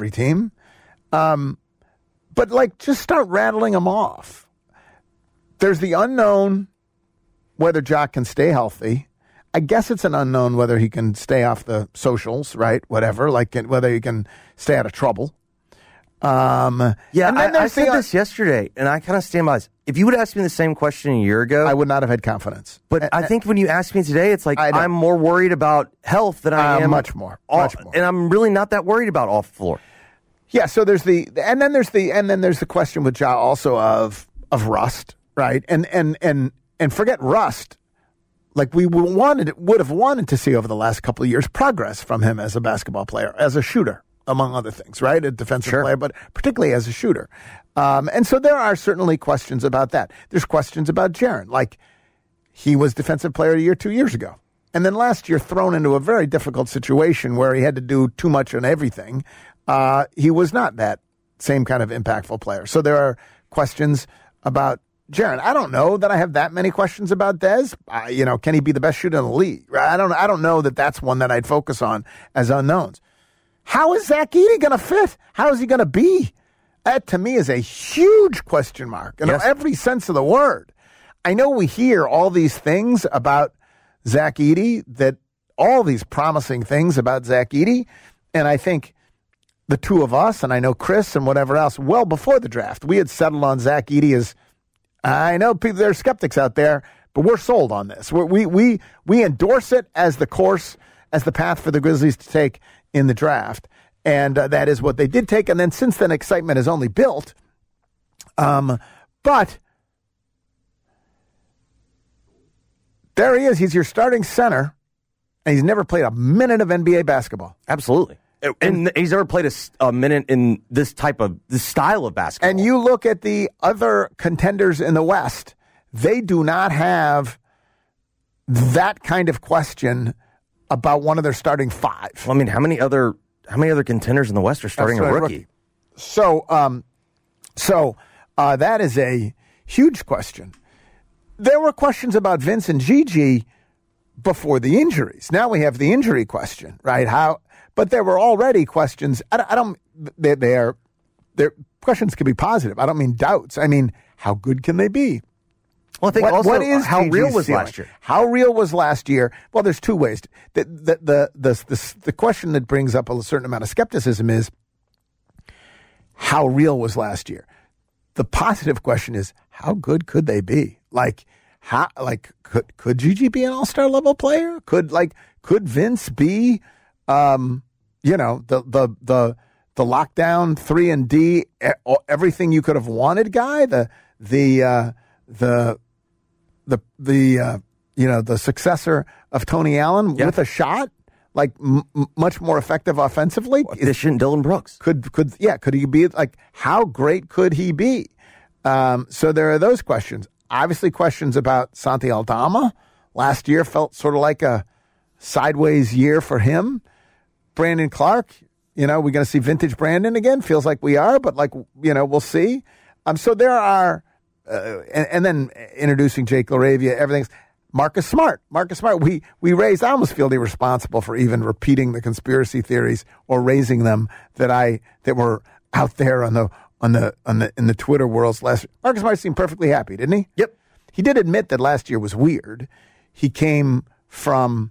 D: just start rattling them off. There's the unknown whether Ja can stay healthy. I guess it's an unknown whether he can stay off the socials, right? Whatever, whether he can stay out of trouble.
E: I said this yesterday, and I kind of stand by this. If you would ask me the same question a year ago,
D: I would not have had confidence.
E: But I think when you ask me today, it's like I'm more worried about health than I am
D: much more.
E: And I'm really not that worried about off the floor.
D: Yeah. So there's the question with Ja also of rust, right? And and forget rust. Like we would have wanted to see over the last couple of years progress from him as a basketball player, as a shooter, among other things, right? A defensive player, but particularly as a shooter. And so there are certainly questions about that. There's questions about Jaren. Like, he was Defensive Player of the Year 2 years ago. And then last year thrown into a very difficult situation where he had to do too much on everything. He was not that same kind of impactful player. So there are questions about Jaren. I don't know that I have that many questions about Dez. Can he be the best shooter in the league? I don't know that that's one that I'd focus on as unknowns. How is Zach Edey going to fit? How is he going to be? That, to me, is a huge question mark in every sense of the word. I know we hear all these things about Zach Edey, that all these promising things about Zach Edey, and I think the two of us, and I know Chris and whatever else, well before the draft, we had settled on Zach Edey as, I know people, there are skeptics out there, but we're sold on this. We endorse it as the course, as the path for the Grizzlies to take in the draft. And that is what they did take. And then since then, excitement has only built. But there he is. He's your starting center. And he's never played a minute of NBA basketball.
E: Absolutely. And he's never played a minute in this style of basketball.
D: And you look at the other contenders in the West, they do not have that kind of question about one of their starting five.
E: Well, I mean, how many other contenders in the West are starting a rookie?
D: So that is a huge question. There were questions about Vince and Gigi before the injuries. Now we have the injury question, right? But there were already questions. Their questions can be positive. I don't mean doubts. I mean, how good can they be?
E: Well, I think how real was last year?
D: How real was last year? Well, there's two ways. The question that brings up a certain amount of skepticism is, how real was last year? The positive question is, how good could they be? Could Gigi be an all-star level player? Could Vince be, the lockdown 3-and-D, everything you could have wanted guy? The successor of Tony Allen with a shot, much more effective offensively.
E: Efficient Dylan Brooks.
D: Could he be how great could he be? So there are those questions. Obviously, questions about Santi Aldama. Last year felt sort of like a sideways year for him. Brandon Clark, we're going to see vintage Brandon again. Feels like we are, but we'll see. So there are. And then introducing Jake LaRavia, everything's Marcus Smart. We raised. I almost feel irresponsible for even repeating the conspiracy theories or raising them that were out there in the Twitter worlds last year. Marcus Smart seemed perfectly happy, didn't he?
E: Yep.
D: He did admit that last year was weird. He came from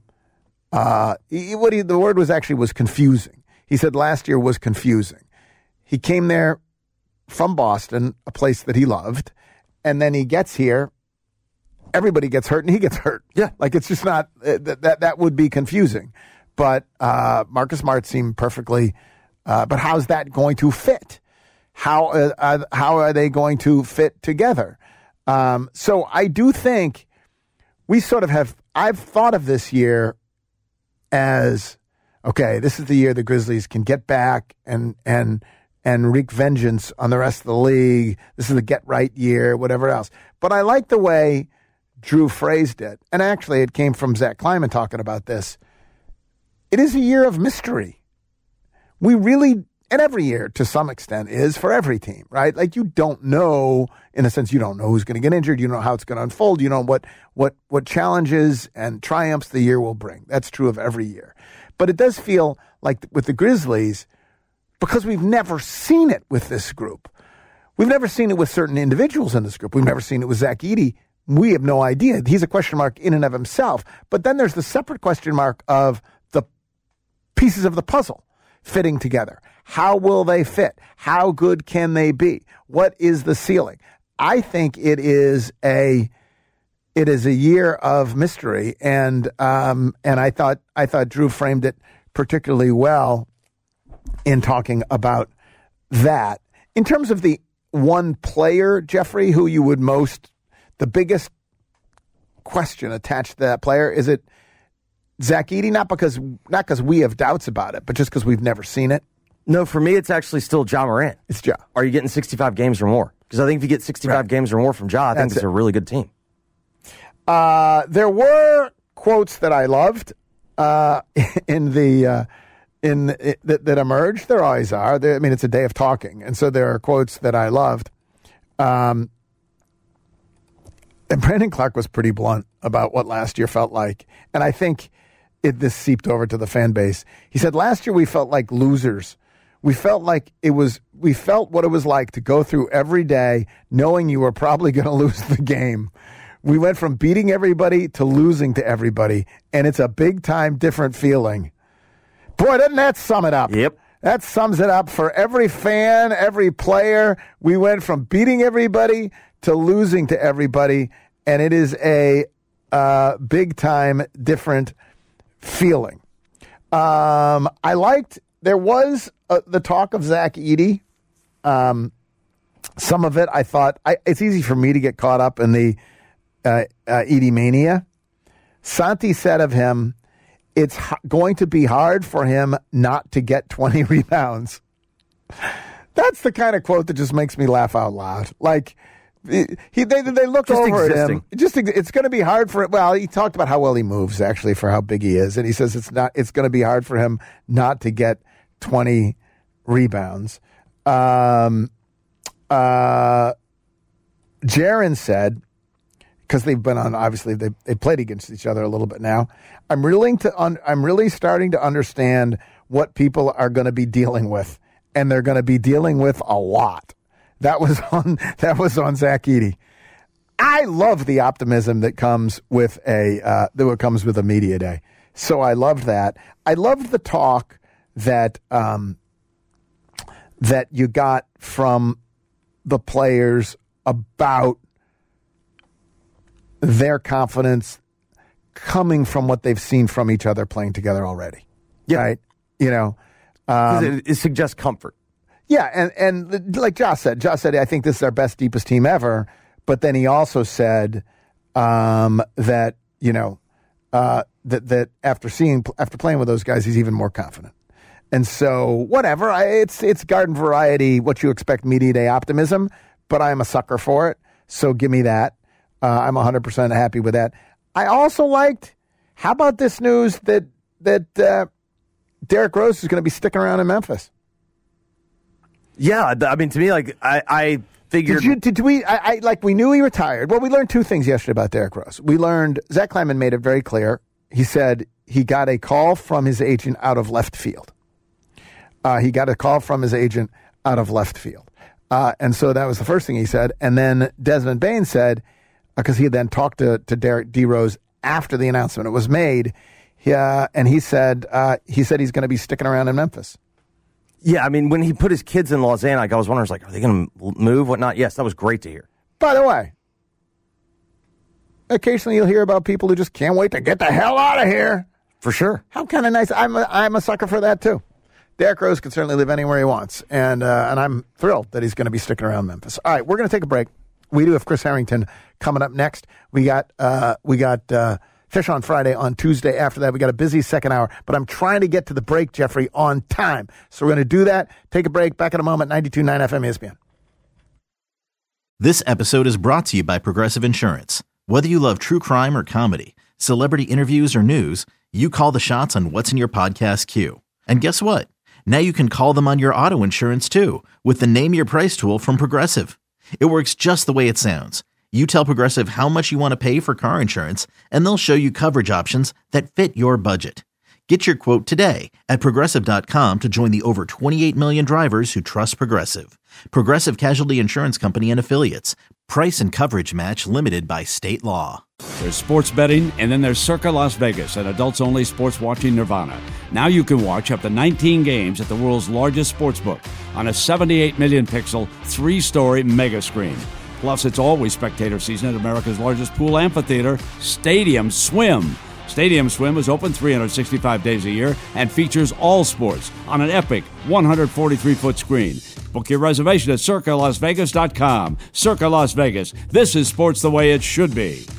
D: the word was confusing. He said last year was confusing. He came there from Boston, a place that he loved. And then he gets here, everybody gets hurt, and he gets hurt.
E: Yeah.
D: It's just not, that would be confusing. But Marcus Smart seemed perfectly, but how's that going to fit? How are they going to fit together? So I do think we sort of I've thought of this year as, okay, this is the year the Grizzlies can get back and wreak vengeance on the rest of the league. This is the get right year, whatever else. But I like the way Drew phrased it. And actually, it came from Zach Kleiman talking about this. It is a year of mystery. We really, and every year to some extent is for every team, right? You don't know, in a sense, you don't know who's going to get injured. You don't know how it's going to unfold. You know what challenges and triumphs the year will bring. That's true of every year. But it does feel like with the Grizzlies, because we've never seen it with this group. We've never seen it with certain individuals in this group. We've never seen it with Zach Edey. We have no idea. He's a question mark in and of himself. But then there's the separate question mark of the pieces of the puzzle fitting together. How will they fit? How good can they be? What is the ceiling? I think it is a year of mystery, and I thought Drew framed it particularly well in talking about that. In terms of the one player, Jeffrey, who you would the biggest question attached to that player. Is it Zach Edey? Not because we have doubts about it, but just because we've never seen it.
E: No, for me, it's actually still Ja Morant.
D: It's Ja.
E: Are you getting 65 games or more? Because I think if you get 65 games or more from Ja, I think it's a really good team.
D: There were quotes that I loved that emerged. There always are. I mean, it's a day of talking, and so there are quotes that I loved. And Brandon Clark was pretty blunt about what last year felt like, and I think this seeped over to the fan base. He said, "Last year we felt like losers. We felt what it was like to go through every day knowing you were probably going to lose the game. We went from beating everybody to losing to everybody, and it's a big-time different feeling." Boy, doesn't that sum it up?
E: Yep.
D: That sums it up for every fan, every player. We went from beating everybody to losing to everybody, and it is a big-time different feeling. I liked, there was the talk of Zach Edey. Some of it I thought, it's easy for me to get caught up in the Edey mania. Santi said of him, it's going to be hard for him not to get 20 rebounds. That's the kind of quote that just makes me laugh out loud. Like, they look
E: just
D: over
E: existing.
D: at him. It's going to be hard for him. Well, he talked about how well he moves, actually, for how big he is. And he says it's going to be hard for him not to get 20 rebounds. Jaren said, because they've been on, obviously they played against each other a little bit now. I'm really starting to understand what people are going to be dealing with, and they're going to be dealing with a lot. That was on Zach Edey. I love the optimism that comes with a media day. So I loved that. I loved the talk that that you got from the players about their confidence coming from what they've seen from each other playing together already.
E: Yeah.
D: Right? You know,
E: it suggests comfort.
D: Yeah, and like Josh said, I think this is our best, deepest team ever. But then he also said that, you know, that after playing with those guys, he's even more confident. And so, whatever, it's garden variety, what you expect media day optimism, but I'm a sucker for it. So give me that. I'm 100% happy with that. I also liked, how about this news that Derrick Rose is going to be sticking around in Memphis?
E: Yeah, I mean, to me, like, I figured... we knew he retired. Well, we learned two things yesterday about Derrick Rose. We learned, Zach Kleiman made it very clear. He said he got a call from his agent out of left field. And so that was the first thing he said. And then Desmond Bain said, because he had then talked to Derrick D. Rose after the announcement was made, and he said he's going to be sticking around in Memphis. Yeah, I mean, when he put his kids in Lausanne, I was wondering, are they going to move, whatnot? Yes, that was great to hear.
D: By the way, occasionally you'll hear about people who just can't wait to get the hell out of here.
E: For sure.
D: How kind of nice. I'm a sucker for that, too. Derrick Rose can certainly live anywhere he wants, and I'm thrilled that he's going to be sticking around Memphis. All right, we're going to take a break. We do have Chris Harrington coming up next. We got Fish on Friday. On Tuesday after that, we got a busy second hour, but I'm trying to get to the break, Jeffrey, on time. So we're going to do that. Take a break. Back in a moment. 92.9 FM ESPN.
A: This episode is brought to you by Progressive Insurance. Whether you love true crime or comedy, celebrity interviews or news, you call the shots on what's in your podcast queue. And guess what? Now you can call them on your auto insurance too with the Name Your Price tool from Progressive. It works just the way it sounds. You tell Progressive how much you want to pay for car insurance, and they'll show you coverage options that fit your budget. Get your quote today at Progressive.com to join the over 28 million drivers who trust Progressive. Progressive Casualty Insurance Company and Affiliates. Price and coverage match limited by state law.
F: There's sports betting, and then there's Circa Las Vegas, an adults-only sports watching nirvana. Now you can watch up to 19 games at the world's largest sportsbook on a 78 million pixel, 3-story mega screen. Plus, it's always spectator season at America's largest pool amphitheater, Stadium Swim. Stadium Swim is open 365 days a year and features all sports on an epic 143-foot screen. Book your reservation at CircaLasVegas.com. Circa Las Vegas. This is sports the way it should be.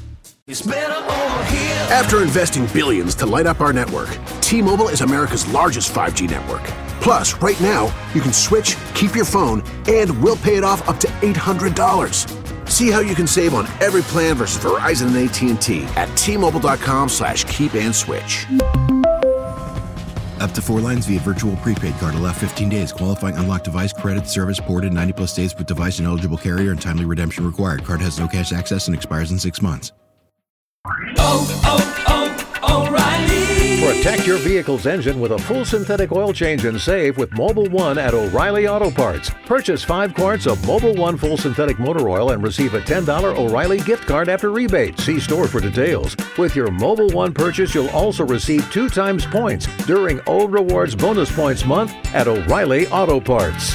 G: After investing billions to light up our network, T-Mobile is America's largest 5G network. Plus, right now, you can switch, keep your phone, and we'll pay it off up to $800. See how you can save on every plan versus Verizon and AT&T at T-Mobile.com/keep-and-switch.
H: Up to 4 lines via virtual prepaid card. Allow 15 days. Qualifying unlocked device credit service ported 90-plus days with device and eligible carrier and timely redemption required. Card has no cash access and expires in 6 months.
K: O'Reilly. Protect your vehicle's engine with a full synthetic oil change and save with Mobil 1 at O'Reilly Auto Parts. Purchase 5 quarts of Mobil 1 full synthetic motor oil and receive a $10 O'Reilly gift card after rebate. See store for details. With your Mobil 1 purchase, you'll also receive 2 times points during O Rewards Bonus Points Month at O'Reilly Auto Parts.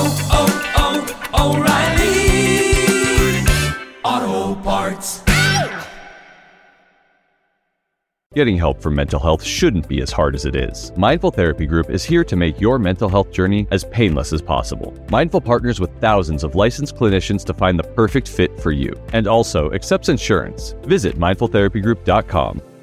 L: O'Reilly Auto Parts.
M: Getting help for mental health shouldn't be as hard as it is. Mindful Therapy Group is here to make your mental health journey as painless as possible. Mindful partners with thousands of licensed clinicians to find the perfect fit for you, and also accepts insurance. Visit mindfultherapygroup.com.